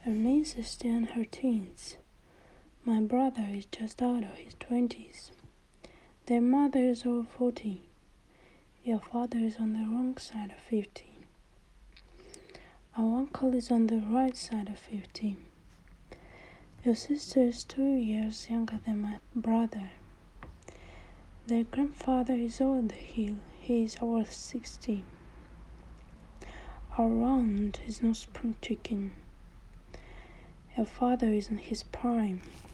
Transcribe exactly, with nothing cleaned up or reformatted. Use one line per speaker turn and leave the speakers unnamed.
Her niece is still in her teens. My brother is just out of his twenties. Their mother is over forty. Your father is on the wrong side of fifty. Our uncle is on the right side of fifty. Your sister is two years younger than my brother. Their grandfather is over the hill. He is over sixty. Our aunt is no spring chicken. Your father is in his prime.